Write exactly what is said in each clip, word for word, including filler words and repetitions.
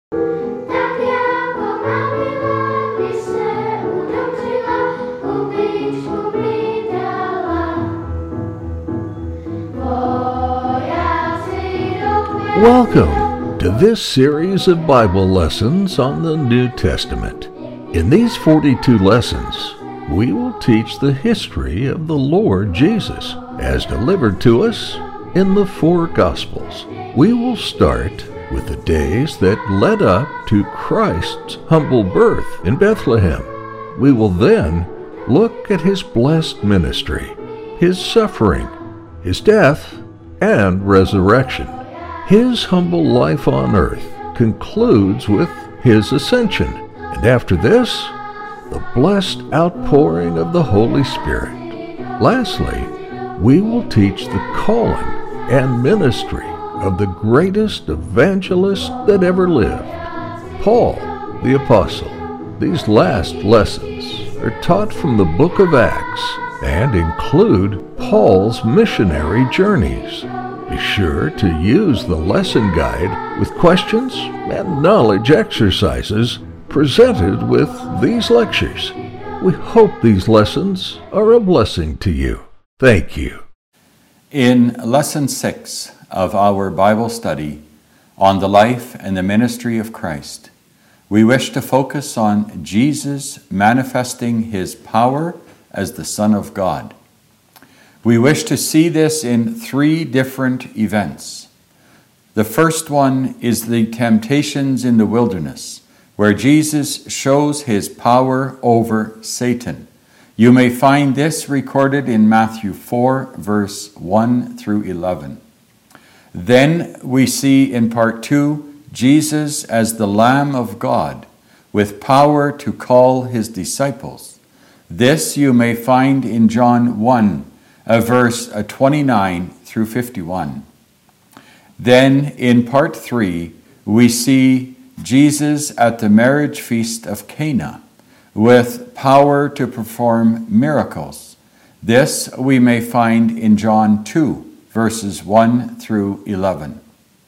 Tak jako pravidla by se utočila, kupičku mi dala. Vojáci jdou. Welcome to this series of Bible lessons on the New Testament. In these forty-two lessons, we will teach the history of the Lord Jesus as delivered to us in the four Gospels. We will start with the days that led up to Christ's humble birth in Bethlehem. We will then look at his blessed ministry, his suffering, his death, and resurrection. His humble life on earth concludes with his ascension, and after this, the blessed outpouring of the Holy Spirit. Lastly, we will teach the calling and ministry of the greatest evangelist that ever lived, Paul the Apostle. These last lessons are taught from the book of Acts and include Paul's missionary journeys. Be sure to use the lesson guide with questions and knowledge exercises presented with these lectures. We hope these lessons are a blessing to you. Thank you. In Lesson six of our Bible study on the life and the ministry of Christ, we wish to focus on Jesus manifesting his power as the Son of God. We wish to see this in three different events. The first one is the temptations in the wilderness, where Jesus shows his power over Satan. You may find this recorded in Matthew four, verse one through eleven. Then we see in part two, Jesus as the Lamb of God, with power to call his disciples. This you may find in John one, uh, verse twenty-nine through fifty-one. Then in part three, we see Jesus at the marriage feast of Cana, with power to perform miracles. This we may find in John two, verses one through eleven.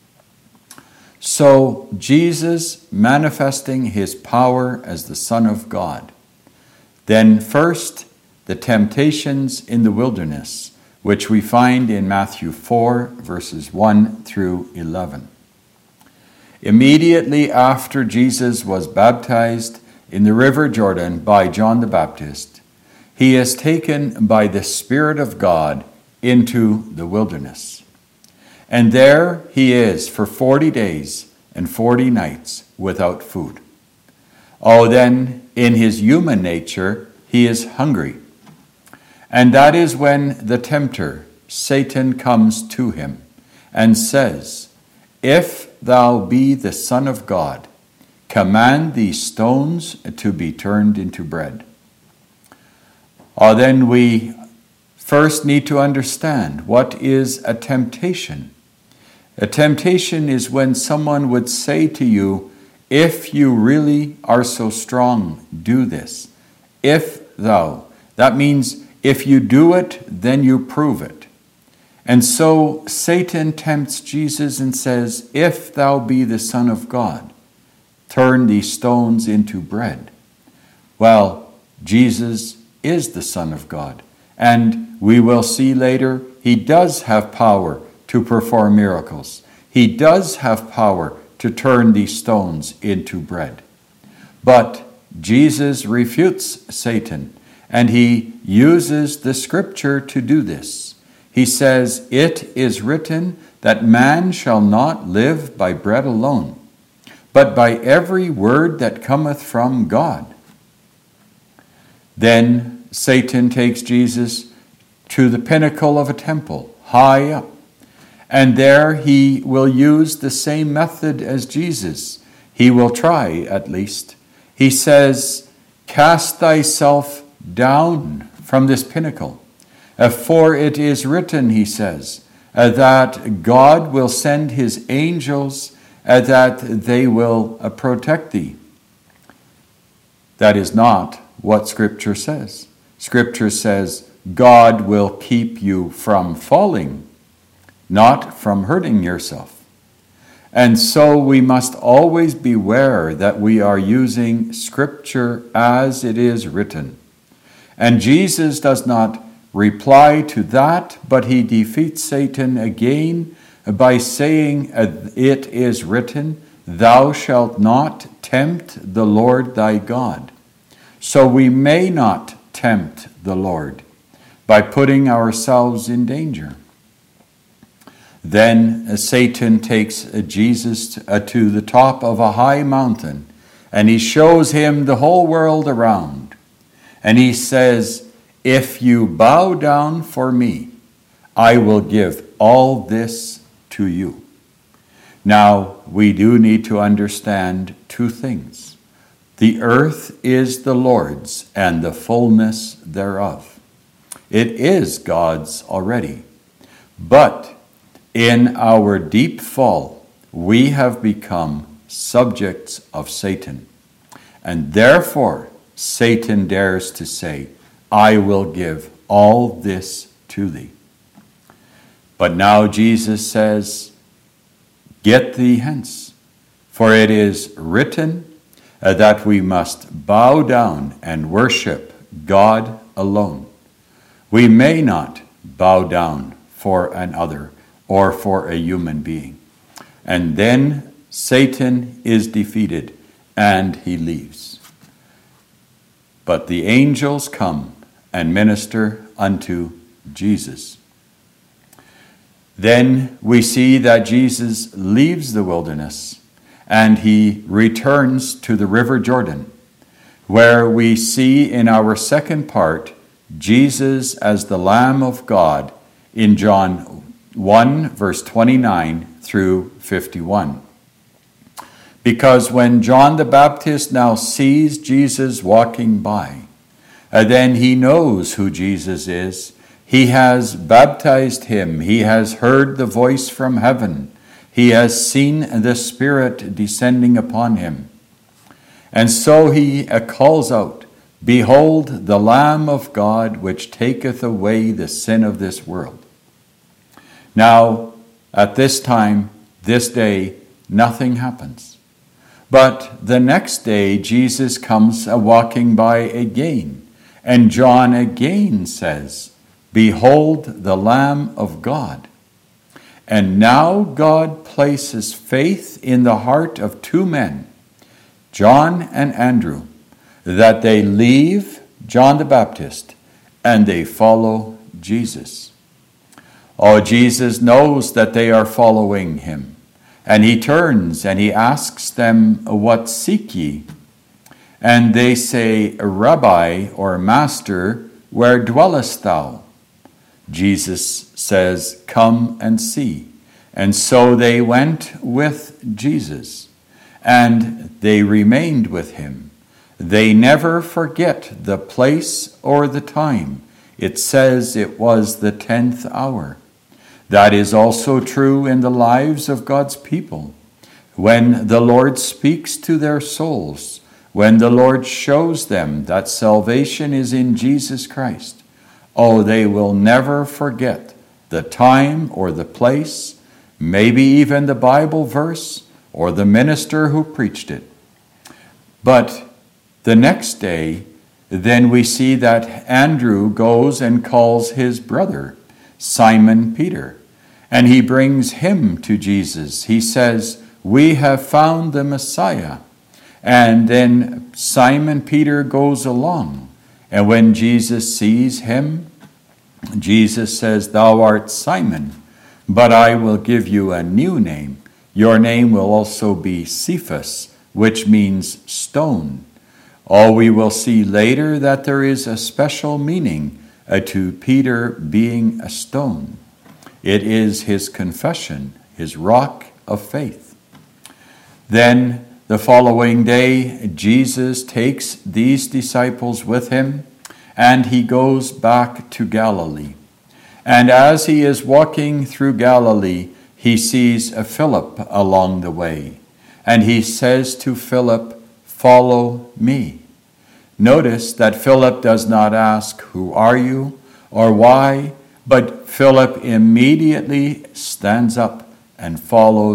So, Jesus manifesting his power as the Son of God. Then first, the temptations in the wilderness, which we find in Matthew four, verses one through eleven. Immediately after Jesus was baptized in the river Jordan by John the Baptist, he is taken by the Spirit of God into the wilderness. And there he is for forty days and forty nights without food. Oh, then in his human nature, he is hungry. And that is when the tempter, Satan, comes to him and says, "If thou be the Son of God, command these stones to be turned into bread." Oh, then we first need to understand what is a temptation. A temptation is when someone would say to you, "If you really are so strong, do this." If thou, that means if you do it, then you prove it. And so Satan tempts Jesus and says, "If thou be the Son of God, turn these stones into bread." Well, Jesus is the Son of God, and we will see later he does have power to perform miracles. He does have power to turn these stones into bread. But Jesus refutes Satan, and he uses the scripture to do this. He says, "It is written that man shall not live by bread alone, but by every word that cometh from God." Then Satan takes Jesus to the pinnacle of a temple, high up, and there he will use the same method as Jesus. He will try, at least. He says, "Cast thyself down from this pinnacle. For it is written," he says, "that God will send his angels that they will protect thee." That is not what Scripture says. Scripture says God will keep you from falling, not from hurting yourself. And so we must always beware that we are using Scripture as it is written. And Jesus does not reply to that, but he defeats Satan again by saying, "It is written, thou shalt not tempt the Lord thy God." So we may not tempt the Lord by putting ourselves in danger. Then Satan takes Jesus to the top of a high mountain, and he shows him the whole world around. And he says, "If you bow down for me, I will give all this to you." Now, we do need to understand two things. The earth is the Lord's, and the fullness thereof. It is God's already. But in our deep fall, we have become subjects of Satan. And therefore, Satan dares to say, "I will give all this to thee." But now Jesus says, "Get thee hence, for it is written uh, that we must bow down and worship God alone. We may not bow down for another or for a human being." And then Satan is defeated and he leaves. But the angels come and minister unto Jesus. Then we see that Jesus leaves the wilderness and he returns to the river Jordan, where we see in our second part Jesus as the Lamb of God in John one, verse twenty-nine through fifty-one. Because when John the Baptist now sees Jesus walking by, uh, then he knows who Jesus is. He has baptized him. He has heard the voice from heaven. He has seen the Spirit descending upon him. And so he uh, calls out, "Behold the Lamb of God, which taketh away the sin of this world." Now, at this time, this day, nothing happens. But the next day, Jesus comes uh, walking by again, and John again says, "Behold the Lamb of God." And now God places faith in the heart of two men, John and Andrew, that they leave John the Baptist and they follow Jesus. Oh, Jesus knows that they are following him, and he turns and he asks them, "What seek ye?" And they say, "Rabbi," or Master, "where dwellest thou?" Jesus says, "Come and see." And so they went with Jesus, and they remained with him. They never forget the place or the time. It says it was the tenth hour. That is also true in the lives of God's people. When the Lord speaks to their souls, when the Lord shows them that salvation is in Jesus Christ, oh, they will never forget the time or the place, maybe even the Bible verse or the minister who preached it. But the next day, then we see that Andrew goes and calls his brother, Simon Peter, and he brings him to Jesus. He says, "We have found the Messiah." And then Simon Peter goes along. And when Jesus sees him, Jesus says, "Thou art Simon, but I will give you a new name. Your name will also be Cephas," which means stone. Oh, we will see later that there is a special meaning uh, to Peter being a stone. It is his confession, his rock of faith. Then the following day, Jesus takes these disciples with him, and he goes back to Galilee. And as he is walking through Galilee, he sees a Philip along the way. And he says to Philip, "Follow me." Notice that Philip does not ask, "Who are you?" or "Why?" But Philip immediately stands up and follows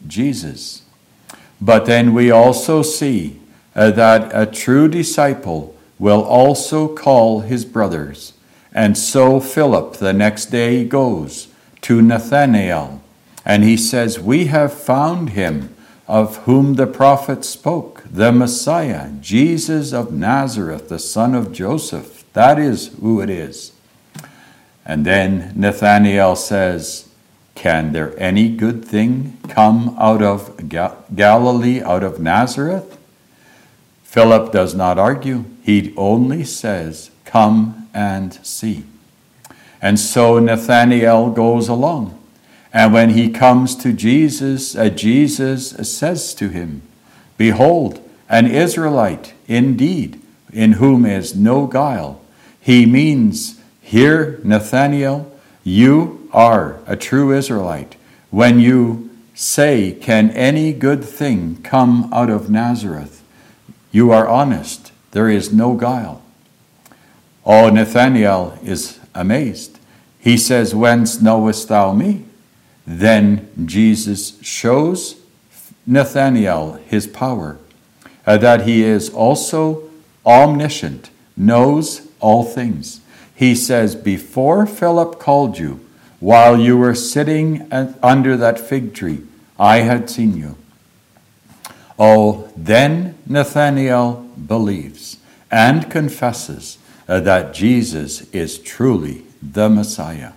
Jesus. But then we also see uh, that a true disciple will also call his brothers. And so Philip the next day goes to Nathanael, and he says, "We have found him of whom the prophet spoke, the Messiah, Jesus of Nazareth, the son of Joseph." That is who it is. And then Nathanael says, "Can there any good thing come out of Gal- Galilee, out of Nazareth?" Philip does not argue. He only says, "Come and see." And so Nathanael goes along. And when he comes to Jesus, uh, Jesus says to him, "Behold, an Israelite indeed, in whom is no guile." He means, here, Nathanael, you are a true Israelite when you say, "Can any good thing come out of Nazareth?" You are honest. There is no guile. Oh, Nathanael is amazed. He says, "Whence knowest thou me?" Then Jesus shows Nathanael his power, uh, that he is also omniscient, knows all things. He says, "Before Philip called you, while you were sitting at, under that fig tree, I had seen you." Oh, then Nathanael believes and confesses uh, that Jesus is truly the Messiah.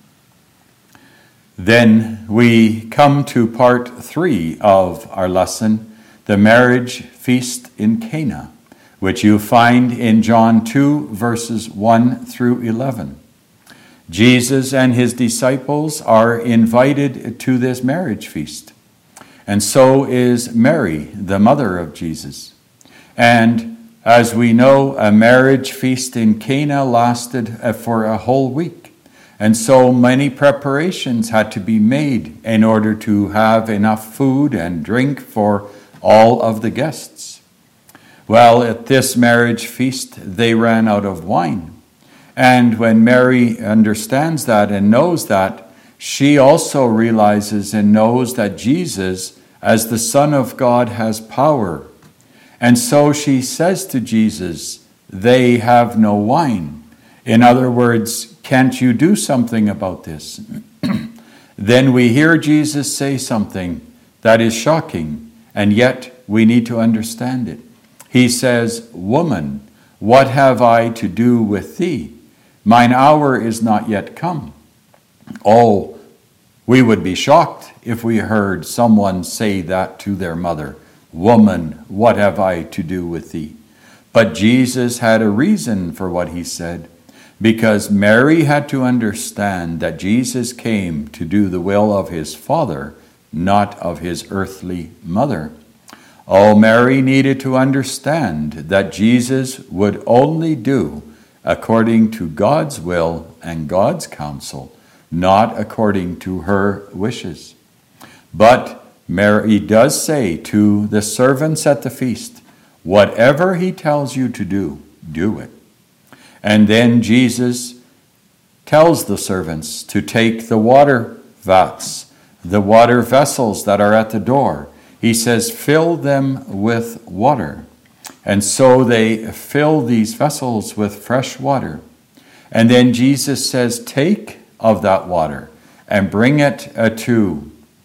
Then we come to part three of our lesson, the marriage feast in Cana, which you find in John two, verses one through eleven. Jesus and his disciples are invited to this marriage feast, and so is Mary, the mother of Jesus. And as we know, a marriage feast in Cana lasted for a whole week. And so many preparations had to be made in order to have enough food and drink for all of the guests. Well, at this marriage feast, they ran out of wine. And when Mary understands that and knows that, she also realizes and knows that Jesus, as the Son of God, has power. And so she says to Jesus, "They have no wine." In other words, "Can't you do something about this?" Then we hear Jesus say something that is shocking, and yet we need to understand it. He says, "Woman, what have I to do with thee? Mine hour is not yet come." Oh, we would be shocked if we heard someone say that to their mother. "Woman, what have I to do with thee?" But Jesus had a reason for what he said, because Mary had to understand that Jesus came to do the will of his Father, not of his earthly mother. Oh, Mary needed to understand that Jesus would only do according to God's will and God's counsel, not according to her wishes. But Mary does say to the servants at the feast, "Whatever he tells you to do, do it." And then Jesus tells the servants to take the water vats, the water vessels that are at the door. He says, "Fill them with water." And so they fill these vessels with fresh water. And then Jesus says, "Take of that water and bring it uh, to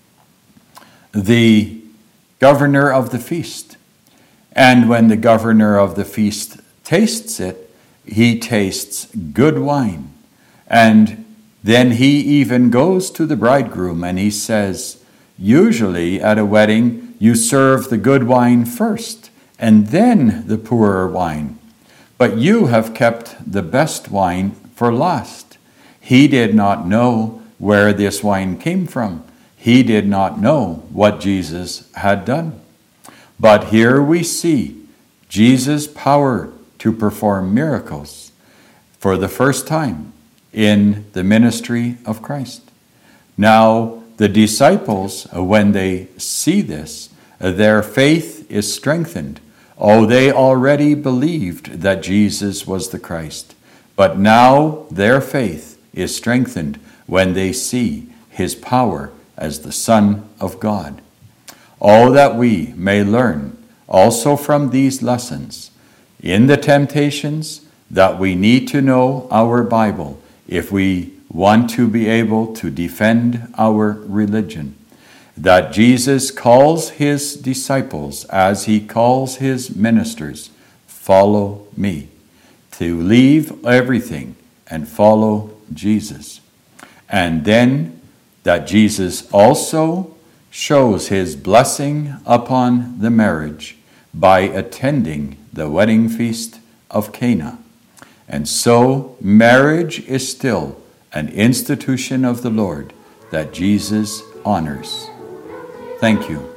the governor of the feast." And when the governor of the feast tastes it, he tastes good wine. And then he even goes to the bridegroom and he says, usually at a wedding, you serve the good wine first and then the poorer wine. But you have kept the best wine for last. He did not know where this wine came from. He did not know what Jesus had done. But here we see Jesus' power to perform miracles for the first time in the ministry of Christ. Now, the disciples, when they see this, their faith is strengthened. Oh, they already believed that Jesus was the Christ. But now their faith is strengthened when they see his power as the Son of God. Oh, that we may learn also from these lessons in the temptations that we need to know our Bible if we want to be able to defend our religion. That Jesus calls his disciples as he calls his ministers, follow me, to leave everything and follow Jesus. And then that Jesus also shows his blessing upon the marriage by attending the wedding feast of Cana. And so marriage is still an institution of the Lord that Jesus honors. Thank you.